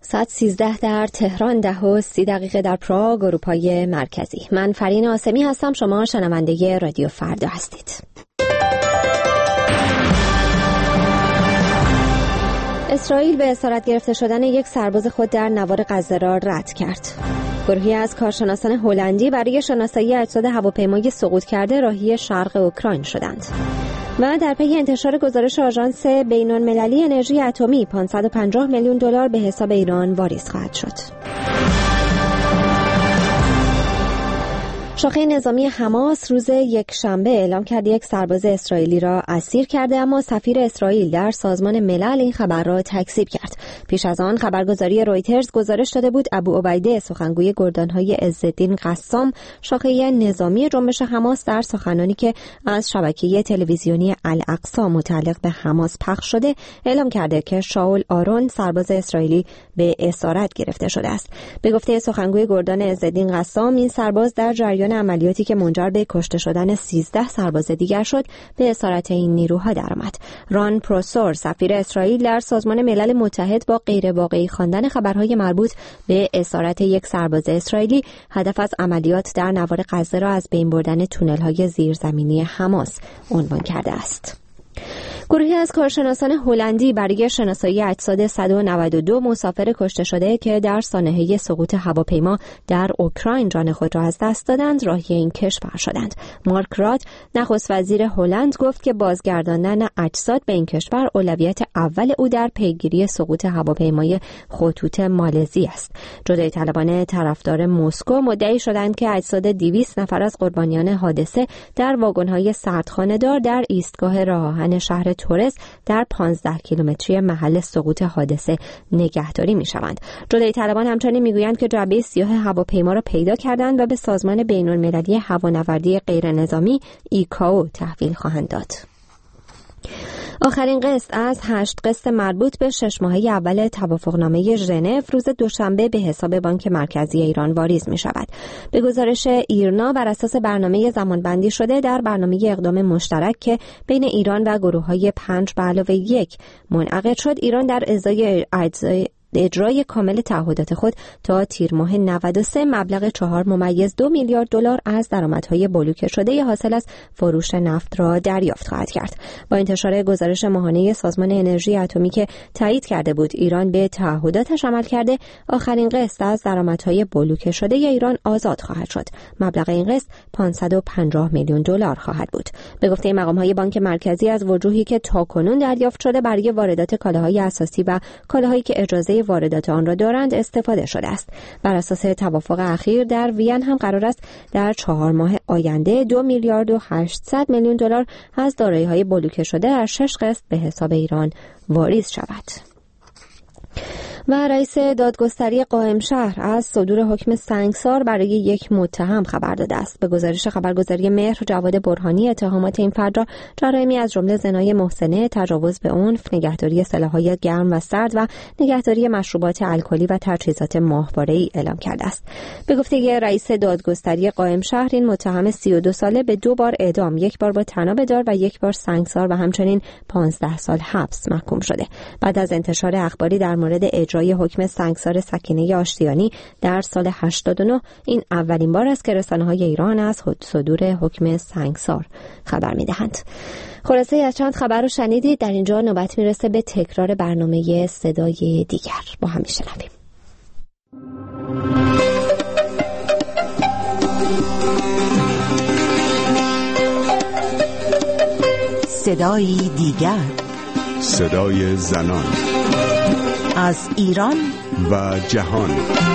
ساعت 13 در تهران، 10:30 در پراگ، اروپای مرکزی. من فرین آسمی هستم. شما شنونده رادیو فردا هستید. اسرائیل به اسارت گرفته شدن یک سرباز خود در نوار غزه را رد کرد. گروهی از کارشناسان هلندی برای شناسایی اجساد هواپیمای سقوط کرده راهی شرق اوکراین شدند. و در پی انتشار گزارش آژانس بین‌المللی انرژی اتمی، 550 میلیون دلار به حساب ایران واریز خواهد شد. شاخه نظامی حماس روز یکشنبه اعلام کرد یک سرباز اسرائیلی را اسیر کرده، اما سفیر اسرائیل در سازمان ملل این خبر را تکذیب کرد. پیش از آن خبرگزاری رویترز گزارش داده بود ابوعبیده، سخنگوی گردانهای عزالدین قسام، شاخه نظامی جنبش حماس، در سخنانی که از شبکه تلویزیونی الاقصی متعلق به حماس پخش شده اعلام کرده که شاول آرون، سرباز اسرائیلی، به اسارت گرفته شده است. به گفته سخنگوی گردان عزالدین قسام، این سرباز در جریان عملیاتی که منجر به کشته شدن 13 سرباز دیگر شد به اسارت این نیروها درآمد. ران پروسور، سفیر اسرائیل در سازمان ملل متحد، با غیر واقعی خواندن خبرهای مربوط به اسارت یک سرباز اسرائیلی، هدف از عملیات در نوار غزه را از بین بردن تونل‌های زیرزمینی حماس عنوان کرده است. گروهی از کارشناسان هلندی برای شناسایی اجساد 192 مسافر کشته شده که در سانحه سقوط هواپیما در اوکراین جان خود را از دست دادند راهی این کشور شدند. مارک رات، نخست وزیر هلند، گفت که بازگرداندن اجساد به این کشور اولویت اول او در پیگیری سقوط هواپیمای خطوط مالزی است. جدای طلبان طرفدار مسکو مدعی شدند که اجساد 200 نفر از قربانیان حادثه در واگن‌های سردخانه‌دار در ایستگاه راه آهن شهر تورس در 15 کیلومتری محل سقوط حادثه نگهداری می‌شوند. جدای طلبان همچنین می‌گویند که جعبه سیاه هواپیما را پیدا کردند و به سازمان بین‌المللی هوانوردی غیرنظامی ایکائو تحویل خواهند داد. آخرین قسط از 8 قسط مربوط به 6 ماهه اول توافقنامه ژنو روز دوشنبه به حساب بانک مرکزی ایران واریز می شود. به گزارش ایرنا، بر اساس برنامه زمانبندی شده در برنامه اقدام مشترک که بین ایران و گروه‌های 5+1 منعقد شد، ایران در ازای اجرای کامل تعهدات خود تا تیر ماه 93 مبلغ 4.2 میلیارد دلار از درآمدهای بلوکه شده حاصل از فروش نفت را دریافت خواهد کرد. با انتشار گزارش ماهانه سازمان انرژی اتمی که تایید کرده بود ایران به تعهداتش عمل کرده، آخرین قسط از درآمدهای بلوکه شده ایران آزاد خواهد شد. مبلغ این قسط 550 میلیون دلار خواهد بود. به گفته مقام‌های بانک مرکزی، از وجوهی که تاکنون دریافت شده برای واردات کالاهای اساسی و کالاهایی که اجازه واردات آن را دارند استفاده شده است. بر اساس توافق اخیر در وین هم قرار است در 4 ماه آینده 2 میلیارد و 800 میلیون دلار از دارایی‌های بلوکه شده در 6 قسط به حساب ایران واریز شود. و رئیس دادگستری قائم شهر از صدور حکم سنگسار برای یک متهم خبر داده است. به گزارش خبرگزاری مهر، جواد برهانی اتهامات این فرد را جرائمی از جمله زنای محسنه، تجاوز به عنف، نگهداری سلاح‌های گرم و سرد و نگهداری مشروبات الکلی و تجهیزات ماهواره‌ای اعلام کرده است. به گفته رئیس دادگستری قائم شهر، این متهم 32 ساله به 2 بار اعدام، 1 بار با طناب دار و 1 بار سنگسار و همچنین 15 سال حبس محکوم شده. بعد از انتشار اخباری در مورد اجرای حکم سنگسار سکینه آشتیانی در سال 89، این اولین بار است که رسانه‌های ایران از صدور حکم سنگسار خبر می‌دهند. خلاصه از چند خبر رو شنیدید. در اینجا نوبت میرسه به تکرار برنامه صدای دیگر. با هم میشنویم. صدای دیگر، صدای زنان از ایران و جهان.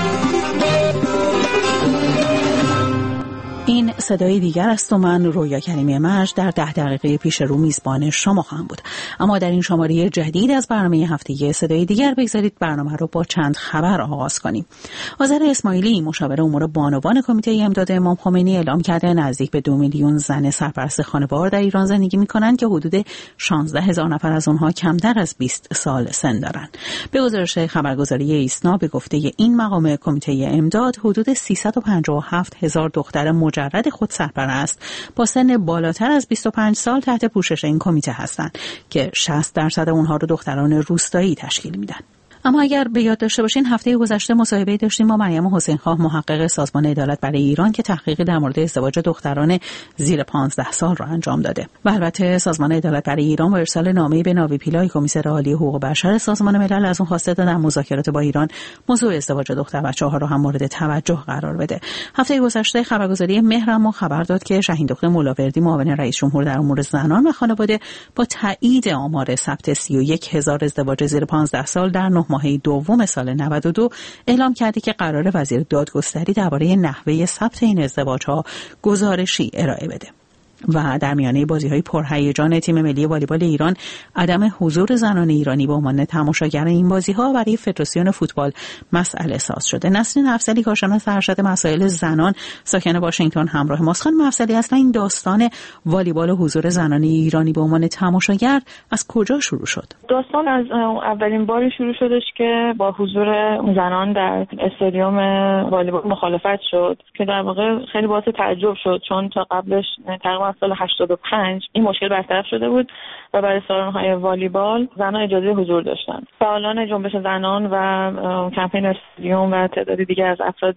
این صدای دیگر است و من رویا کریمی مرج در 10 دقیقه پیش رو میزبان شما خواهم بود. اما در این شماره جدید از برنامه هفتگی صدای دیگر بگذارید برنامه رو با چند خبر آغاز کنیم. آذر اسماعیلی، مشاور امور بانوان کمیته امداد امام خمینی، اعلام کرده نزدیک به 2 میلیون زن سرپرست خانوار در ایران زندگی می‌کنند که حدود 16,000 نفر از آنها کمتر از 20 سال سن دارند. به گزارش خبرگزاری ایسنا، به گفته این مقام کمیته امداد، حدود 357,000 دختر مجرد خود سرپرست با سن بالاتر از 25 سال تحت پوشش این کمیته هستند که 60% اونها رو دختران روستایی تشکیل میدن. اما اگر به یاد داشته باشین هفته گذشته مصاحبه‌ای داشتیم با مریم حسین‌خواه، محقق سازمان عدالت برای ایران که تحقیق در مورد ازدواج دختران زیر 15 سال را انجام داده. و البته سازمان عدالت برای ایران با ارسال نامه‌ای به ناوی پیلای کمیسر عالی حقوق بشر سازمان ملل از اون خواسته تا در مذاکرات با ایران موضوع ازدواج دختر بچه‌ها را هم مورد توجه قرار بده. هفته گذشته خبرگزاری مهرم خبر داد که شاهین دختر مولاوردی معاون رئیس جمهور در امور زنان و خانواده با تایید آمار ثبت 31000 ازدواج زیر 15 سال در 9 ماهه دوم سال 92 اعلام کرده که قرار وزیر دادگستری درباره نحوه ثبت این ازدواج‌ها گزارشی ارائه بده. و در میانه بازی‌های پرهیجان تیم ملی والیبال ایران عدم حضور زنان ایرانی به عنوان تماشاگر این بازی‌ها برای فدراسیون فوتبال مسئله ساز شده. نسرین افضلی کارشناس ارشد مسائل زنان ساکن واشنگتن همراه ماست. خانم افضلی، اصلا این داستان والیبال و حضور زنان ایرانی به عنوان تماشاگر از کجا شروع شد؟ داستان از اولین باری شروع شدش که با حضور زنان در استادیوم والیبال مخالفت شد که در واقع خیلی باعث تعجب شد، چون تا قبلش تقریبا سال 85 این مشکل برطرف شده بود و برای سالن‌های والیبال زنان اجازه حضور داشتن. فعالان جنبش زنان و کمپین استادیوم و تعدادی دیگر از افراد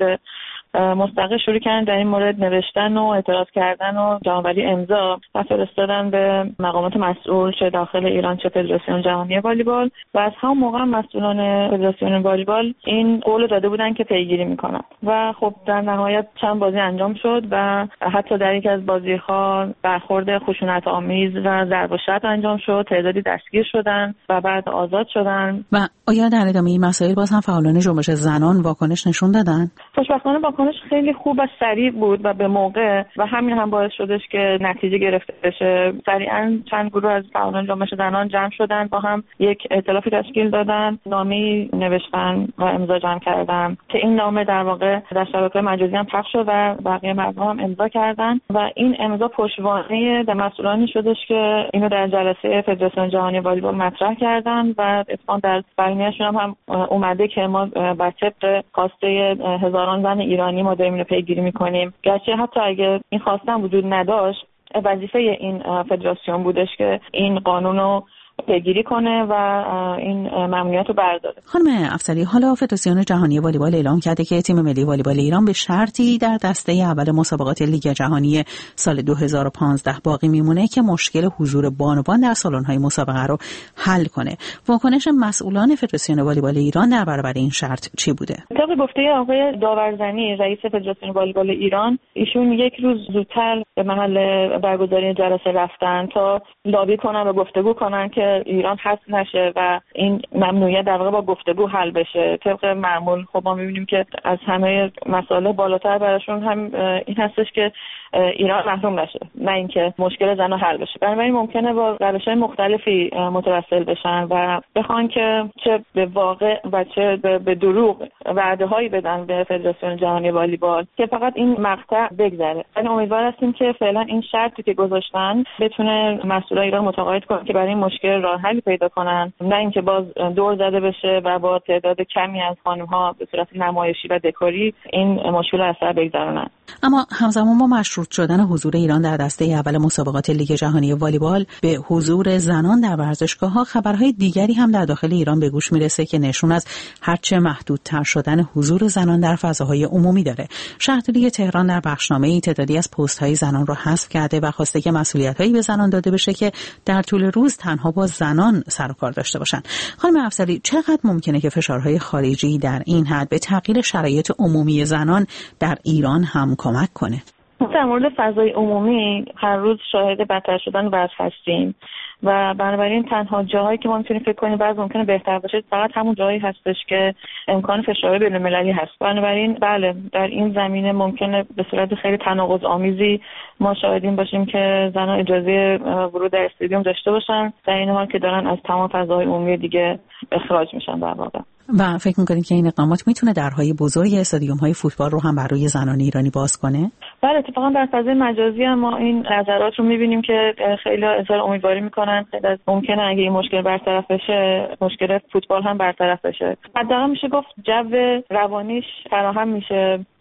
مستقل شروع کردن در این مورد نوشتن و اعتراض کردن و جمع‌آوری امضا و فرستادن به مقامات مسئول چه داخل ایران چه فدراسیون جهانی والیبال و از همون موقع مسئولان فدراسیون والیبال این قول داده بودن که پیگیری میکنن و خب در نهایت چند بازی انجام شد و حتی در یک از بازی‌ها برخورد خشونت‌آمیز و ضرب و شتم انجام شد، تعدادی دستگیر شدن و بعد آزاد شدن. و آیا در ادامه این مسائل باز هم فعالان جنبش زنان واکنش نشون دادن؟ خوشبختانه واکنش خیلی خوب و سریع بود و به موقع و همین هم باعث شدش که نتیجه گرفته بشه. سریعا چند گروه از فعالان جنبش زنان جمع شدن، با هم یک ائتلافی تشکیل دادن، نامه‌ای نوشتن و امضا جمع کردن که این نامه در واقع در شبکه‌های مجازی هم پخش شد و بقیه مردم هم امضا کردن و این امضا پشتوانه در مسئولانی شدش که اینو در جلسه فدراسیون جهانی والیبال مطرح کردن و اتفاقا در بیانیه‌شون هم اومده که ما بر طبق خواسته هزاران زن ایرانی ما داریم اینو پیگیری میکنیم. گرچه حتی اگه این خواسته هم وجود نداشت، وظیفه این فدراسیون بودش که این قانون رو پیگیری کنه و این ممنوعیت رو برداره. خانم افضلی، حالا فدراسیون جهانی والیبال اعلام کرده که تیم ملی والیبال ایران به شرطی در دسته اول مسابقات لیگ جهانی سال 2015 باقی میمونه که مشکل حضور بانوان در سالن‌های مسابقه رو حل کنه. واکنش مسئولان فدراسیون والیبال ایران در برابر این شرط چی بوده؟ طبق گفته آقای داورزنی رئیس فدراسیون والیبال ایران، ایشون یک روز زودتر به محل برگزاری جلسه رفتن تا لابی کنن و گفتگو کنن که ایران حذف نشه و این ممنوعیت در واقع با گفتگو حل بشه. طبق معمول خب ما می‌بینیم که از همه مسائل بالاتر براشون هم این هستش که ایران محروم نشه، نه اینکه مشکل زن‌ها حل بشه. بنابراین ممکنه با روش‌های مختلفی متوسل بشن و بخوان که چه به واقع و چه به دروغ وعده‌هایی بدن به فدراسیون جهانی والیبال که فقط این مقطع بگذره. من امیدوار هستیم که فعلا این شرطی که گذاشتن بتونه مسئولای ایران متقاعد کنه که برای این مشکل راه حلی پیدا کنن، نه اینکه باز دور زده بشه و با تعداد کمی از خانم‌ها به صورت نمایشی و دکوری این مشکل از سر بگذرونن. اما همزمان با مشروط شدن حضور ایران در دسته اول مسابقات لیگ جهانی والیبال به حضور زنان در ورزشگاه‌ها، خبرهای دیگری هم در داخل ایران به گوش میرسه که نشون از هرچه محدودتر شدن حضور زنان در فضاهای عمومی داره. شهرداری تهران در بخشنامه‌ای تعدادی از پست‌های زنان را حذف کرده و خواسته که مسئولیت‌هایی به زنان داده بشه که در طول روز تنها با زنان سر و کار داشته باشن. خانم افضلی، چقدر ممکنه که فشارهای خارجی در این حد به تغییر شرایط عمومی زنان در ایران هم کمک کنه؟ در مورد فضای عمومی هر روز شاهد بدتر شدن وضع هستیم و بنابراین تنها جاهایی که ما میتونیم فکر کنیم بعضی ممکنه بهتر باشه فقط همون جایی هستش که امکان فشار بین‌المللی هست. بنابراین بله، در این زمینه ممکنه به صورت خیلی تناقض‌آمیزی ما شاهدیم باشیم که زنان اجازه ورود در استادیوم داشته باشن، در این حال که دارن از تمام فضاهای عمومی دیگه اخراج میشن در واقع. و فکر می‌کنید که این اقدامات میتونه درهای بزرگ استادیوم‌های فوتبال رو هم بر روی زنان ایرانی باز کنه؟ بله، اتفاقا در فضای مجازی هم ما این نظرات رو می‌بینیم که خیلی اظهار امیدواری می‌کنن خیلی ممکنه اگه این مشکل برطرف بشه، مشکل فوتبال هم برطرف بشه. حداقل میشه گفت جو روانیش فراهم میشه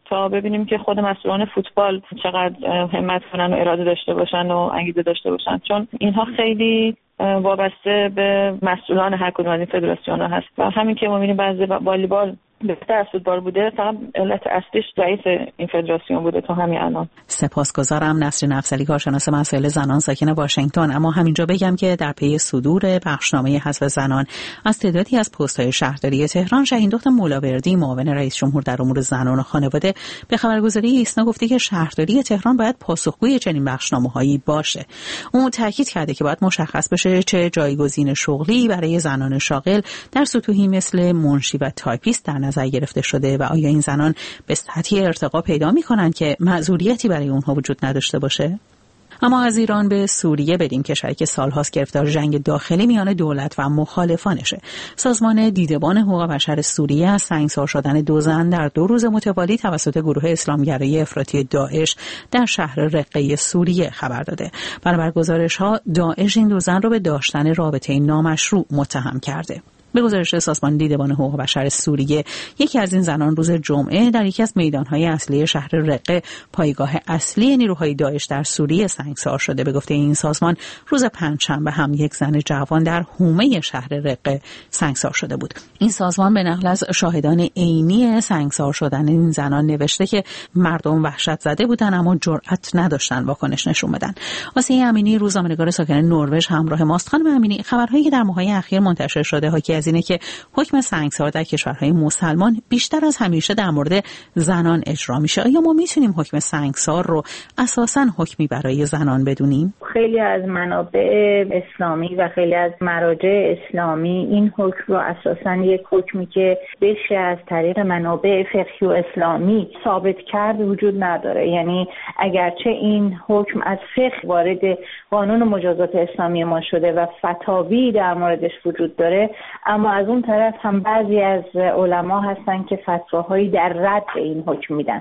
تا ببینیم که خود مسئولان فوتبال چقدر همت کنن و اراده داشته باشن و انگیزه داشته باشن، چون اینها خیلی وابسته به مسئولان هر کدوم از این فدراسیون‌ها هست و همین که ما می‌بینیم بعضی والیبال بهتر از فوتبال بوده، فقط علت اصلیش ضعیف این فدراسیون بوده تا همین الان. سپاسگزارم. نسرین افضلی، کارشناس مسائل زنان ساکن واشنگتن. اما همینجا بگم که در پی صدور بخشنامه حذف زنان از تعدادی از پست‌های شهرداری تهران، شاهین دختر مولاوردی، معاون رئیس جمهور در امور زنان و خانواده، به خبرگزاری ایسنا گفته که شهرداری تهران باید پاسخگوی چنین بخشنامه‌هایی باشه. اون تاکید کرده که باید مشخص بشه چه جایگزین شغلی برای زنان شاغل در سطوحی مثل منشی و تایپیست در نظر گرفته شده و آیا این زنان به سطحی ارتقا پیدا می‌کنند که معذوریتی برای اونها وجود نداشته باشه؟ اما از ایران به سوریه بریم، کشوری که سال‌هاست گرفتار جنگ داخلی میان دولت و مخالفانشه. سازمان دیدبان حقوق بشر سوریه از سنگسار شدن 2 زن در 2 روز متوالی توسط گروه اسلامگرای افراطی داعش در شهر رقه سوریه خبر داده. بنابر گزارش‌ها داعش این 2 زن را به داشتن رابطه نامشروع متهم کرده. به گزارش سازمان دیدبان حقوق بشر سوریه، یکی از این زنان روز جمعه در یکی از میدان‌های اصلی شهر رقه، پایگاه اصلی نیروهای داعش در سوریه، سنگسار شده. به گفته این سازمان روز پنجشنبه هم یک زن جوان در حومه شهر رقه سنگسار شده بود. این سازمان به نقل از شاهدان عینی سنگسار شدن این زنان نوشته که مردم وحشت زده بودند اما جرأت نداشتن واکنش نشون بدن. آسیه امینی، روزنامه‌نگار ساکن نروژ، همراه ماست. خانم امینی، خبرهایی که در ماه‌های اخیر منتشر شده حاکی از اینه که حکم سنگسار در کشورهای مسلمان بیشتر از همیشه در مورد زنان اجرا میشه. آیا ما میتونیم حکم سنگسار رو اساساً حکمی برای زنان بدونیم؟ خیلی از منابع اسلامی و خیلی از مراجع اسلامی این حکم رو اساساً یک حکمی که بشه از طریق منابع فقهی و اسلامی ثابت کرد وجود نداره. یعنی اگرچه این حکم از فقه وارد قانون مجازات اسلامی ما شده و فتاوی در موردش وجود داره، اما از اون طرف هم بعضی از علما هستن که فتواهایی در رد این حکم میدن.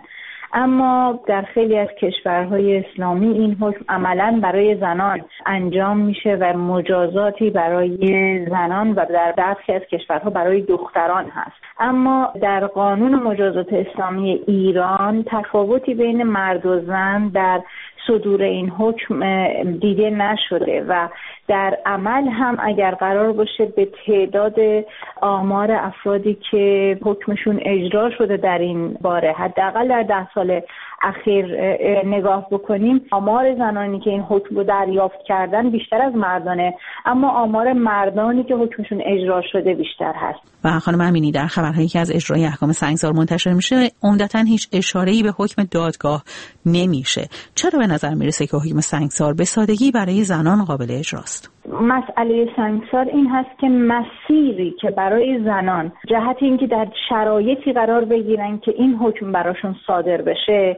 اما در خیلی از کشورهای اسلامی این حکم عملاً برای زنان انجام میشه و مجازاتی برای زنان و در برخی از کشورها برای دختران هست. اما در قانون مجازات اسلامی ایران تفاوتی بین مرد و زن در صدور این حکم دیده نشده و در عمل هم اگر قرار باشه به تعداد آمار افرادی که حکمشون اجرا شده در این باره حداقل در 10 سال اخیر نگاه بکنیم، آمار زنانی که این حکم رو دریافت کردن بیشتر از مردانه، اما آمار مردانی که حکمشون اجرا شده بیشتر هست. و خانم امینی، در خبرهایی که از اجرای احکام سنگسار منتشر میشه عمدتاً هیچ اشاره‌ای به حکم دادگاه نمیشه. چرا به نظر میرسه که حکم سنگسار به سادگی برای زنان قابل اجراست؟ مسئله سنگسار این هست که مسیری که برای زنان جهت اینکه در شرایطی قرار بگیرن که این حکم براشون صادر بشه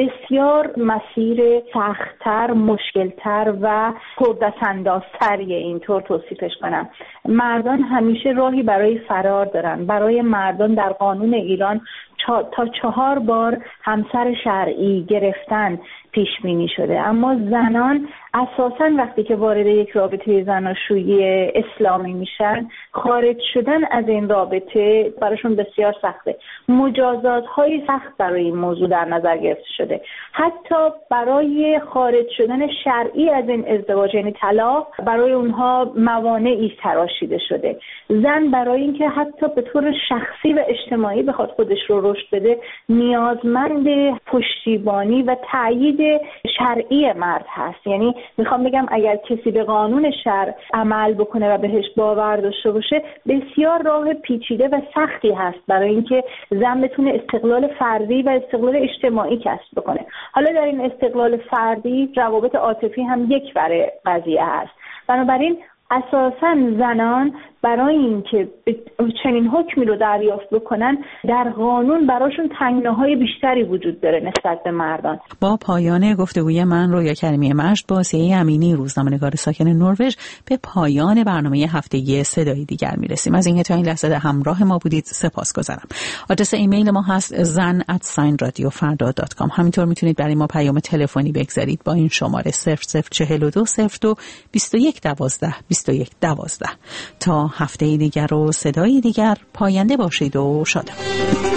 بسیار مسیر سخت‌تر، مشکل‌تر و پردست‌اندازتریه، اینطور توصیفش کنم. مردان همیشه راهی برای فرار دارن. برای مردان در قانون ایران تا 4 بار همسر شرعی گرفتن پیش بینی شده، اما زنان اساساً وقتی که وارد یک رابطه زناشویی اسلامی میشن، خارج شدن از این رابطه براشون بسیار سخته. مجازات‌های سخت برای این موضوع در نظر گرفته شده. حتی برای خارج شدن شرعی از این ازدواج، یعنی طلاق، برای اونها موانعی تراشیده شده. زن برای اینکه حتی به طور شخصی و اجتماعی بخواد خودش رو رشد بده، نیازمند پشتیبانی و تایید شرعی مرد هست. یعنی میخوام بگم اگر کسی به قانون شرع عمل بکنه و بهش باور داشته باشه، بسیار راه پیچیده و سختی هست برای اینکه زن بتونه استقلال فردی و استقلال اجتماعی کسب بکنه. حالا در این استقلال فردی روابط عاطفی هم یک بره قضیه هست. بنابراین اساساً زنان برای اینکه چنین حکمی رو دریافت بکنن در قانون براشون تنگناهای بیشتری وجود داره نسبت به مردان. با پایان گفتگوی من رویا کریمی مشت با آسیه امینی، روزنامه‌نگار ساکن نروژ، به پایان برنامه هفتگی صدای دیگر میرسیم. از اینکه تا این لحظه همراه ما بودید سپاسگزارم. آدرس ایمیل ما هست zan@radiofrda.com. همینطور میتونید برای ما پیام تلفنی بگذارید با این شماره 0042 02 21 12 21 12. تا هفته دیگر و صدای دیگر، پاینده باشید و شاد.